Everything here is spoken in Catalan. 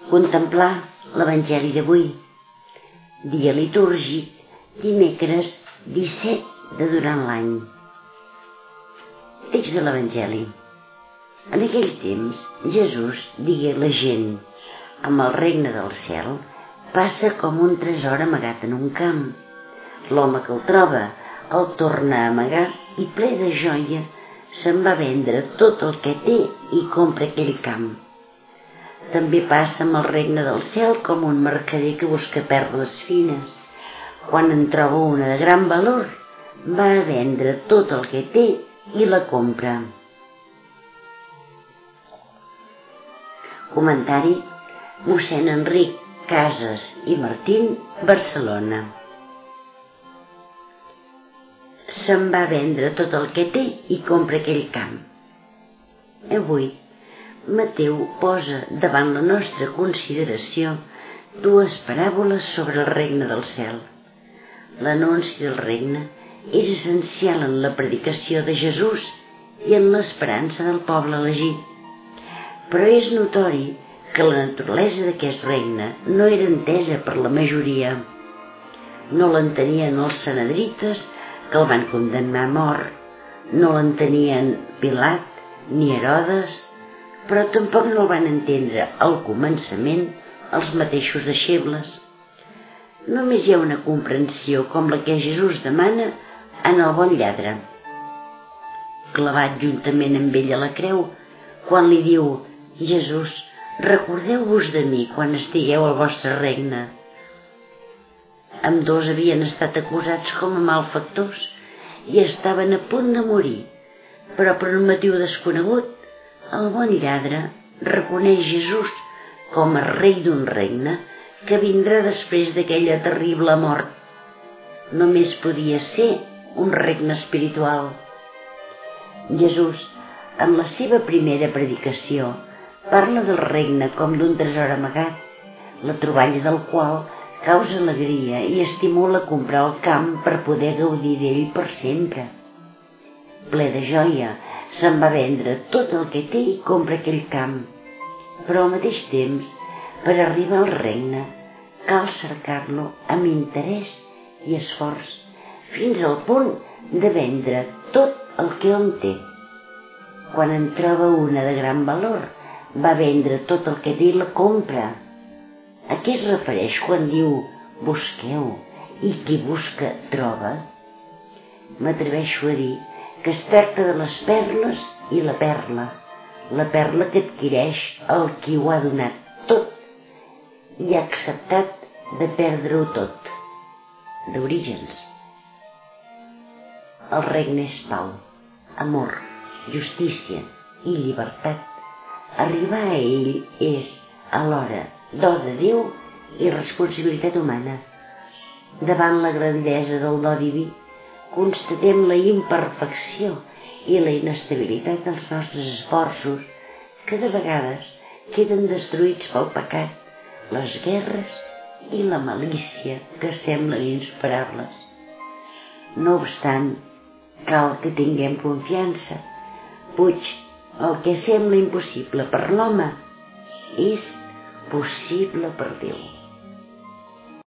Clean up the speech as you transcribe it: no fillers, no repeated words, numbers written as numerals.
Contemplar l'Evangeli d'avui, dia litúrgic, dimecres 17 de durant l'any. Text de l'Evangeli. En aquell temps, Jesús digué a la gent: amb el regne del cel passa com un tresor amagat en un camp. L'home que el troba el torna a amagar i ple de joia se'n va vendre tot el que té i compra aquell camp. També passa amb el regne del cel com un mercader que busca perles fines. Quan en troba una de gran valor, va a vendre tot el que té i la compra. Comentari: mossèn Enric Casas i Martín, Barcelona. Se'n va vendre tot el que té i compra aquell camp. Avui, Mateu posa davant la nostra consideració dues paràboles sobre el regne del cel. L'anunci del regne és essencial en la predicació de Jesús i en l'esperança del poble elegit. Però és notori que la naturalesa d'aquest regne no era entesa per la majoria. No l'entenien els sanedrites, que el van condemnar a mort, no l'entenien Pilat ni Herodes, però tampoc no el van entendre al començament els mateixos deixebles. Només hi ha una comprensió com la que Jesús demana en el bon lladre, clavat juntament amb ell a la creu, quan li diu: Jesús, recordeu-vos de mi quan estigueu al vostre regne. Ambdós havien estat acusats com a malfactors i estaven a punt de morir, però per un motiu desconegut, el bon lladre reconeix Jesús com a rei d'un regne que vindrà després d'aquella terrible mort. Només podia ser un regne espiritual. Jesús, en la seva primera predicació, parla del regne com d'un tresor amagat, la troballa del qual causa alegria i estimula a comprar el camp per poder gaudir d'ell per sempre. Ple de joia, se'n va vendre tot el que té i compra aquell camp. Però al mateix temps, per arribar al regne, cal cercar-lo amb interès i esforç, fins al punt de vendre tot el que hom té. Quan en troba una de gran valor, va vendre tot el que té i la compra. A què es refereix quan diu busqueu i qui busca troba? M'atreveixo a dir que es tracta de les perles i la perla que adquireix el qui ho ha donat tot i ha acceptat de perdre-ho tot. D'Orígens. El regne és pau, amor, justícia i llibertat. Arribar a ell és, alhora, do de Déu i responsabilitat humana. Davant la grandesa del do diví, constatem la imperfecció i la inestabilitat dels nostres esforços, que de vegades queden destruïts pel pecat, les guerres i la malícia que semblen insuperables. No obstant, cal que tinguem confiança, puix el que sembla impossible per l'home és possible per Déu.